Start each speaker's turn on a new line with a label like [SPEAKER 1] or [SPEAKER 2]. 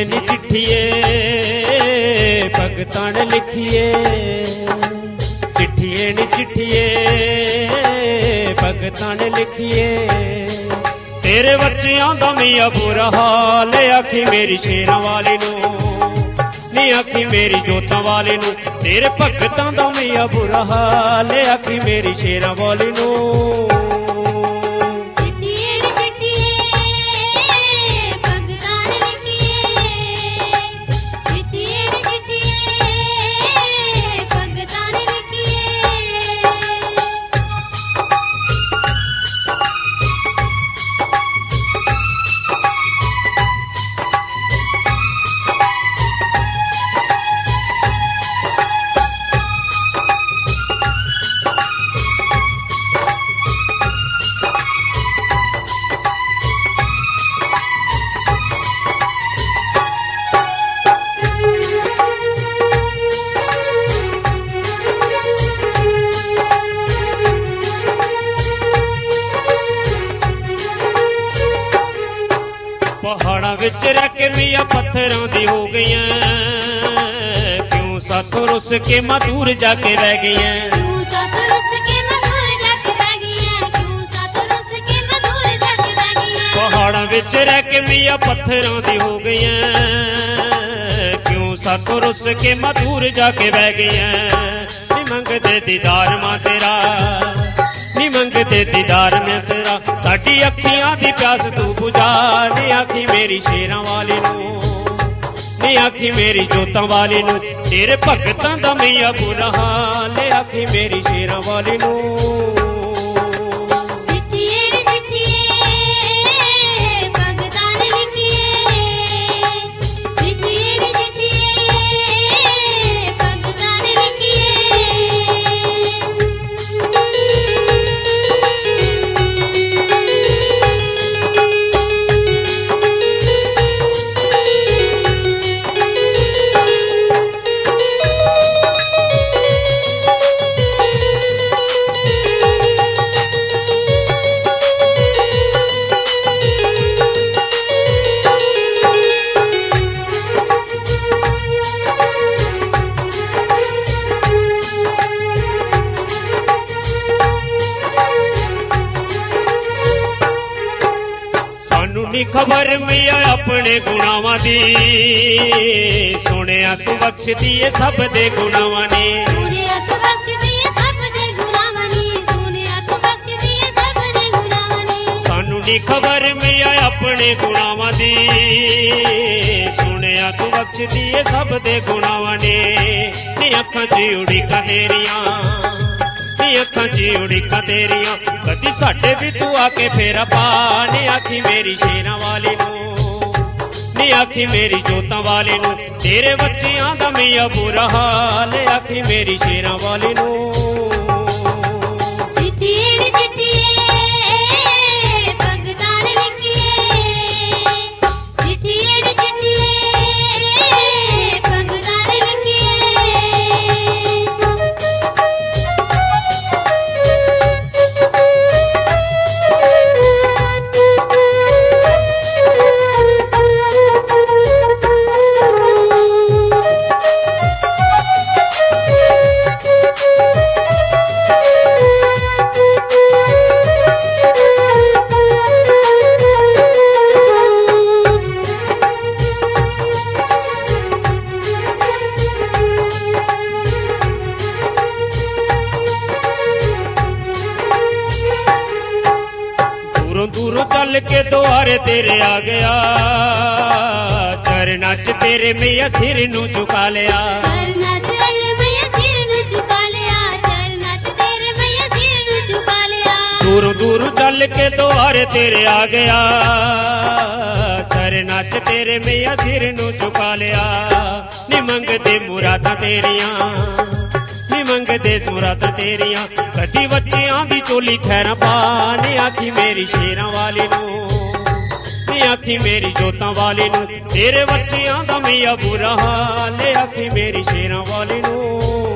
[SPEAKER 1] नी चिट्ठिए भगतां ने लिखिए, चिट्ठिए नी चिट्ठिए भगतां ने लिखिए। तेरे बच्चियां दा मियां बुरा हाल, आखी मेरी शेरां वाली नूं, नी आखी मेरी जोतां वाली नूं। तेरे भगतां दा मियां बुरा हाल, आखी मेरी शेरां वाली नूं। पहाड़ा विच रह के मियां पत्थरों दी हो गई, क्यों साथों रुस के मां दूर जाके रह गई। पहाड़ा विच रह के मियां पत्थरों दी हो गई, क्यों साथों रुस के मां दूर जाके बह गई। मंगदे दीदार मां तेरा, नी मंगदे दीदार में तेरा, साडी अखियां दी प्यास तू बुझा। नी आखी मेरी शेरां वाली नूं, नी आखी मेरी जोतां वाली नूं। तेरे भगतां दा मियां बुरा हाल, आखी मेरी शेरां वाली नूं। खबर मियां अपने गुनावां दी, सुनिया तू बख्श दिए सब दे गुनावां ने। सानू नी खबर मियां अपने गुनावां दी, सुनिया तू बख्श दिए सब दे गुनावां ने। नी अखां च उड़ीकां तेरियां, नी अखां च उड़ीकां तेरियां, कदी साडे भी तू आके फेरा पा। नी आखी मेरी शेरां वाली नूं, नी आखी मेरी जोतां वाली नूं। तेरे बच्चियां दा मियां बुरा हाल, आखी मेरी शेरां वाली नूं। दूरों चल के द्वारे तेरे आ गया, चरना च तेरे मियां सिर नू झुका लिया। दूरों दूरों चल के द्वारे तेरे आ गया, चरना च तेरे मियां सिर नू झुका लिया। नी मंगदे मुरादां तेरियां, नी मंगदे मुरादां तेरियां, कदी बच्चियां दी चोली खैरां पा। नी आखी मेरी शेरां वाली नूं, नी आखी मेरी जोतां वाली नूं। तेरे बच्चियां दा मियां बुरा हाल, आखी मेरी शेरां वाली नूं।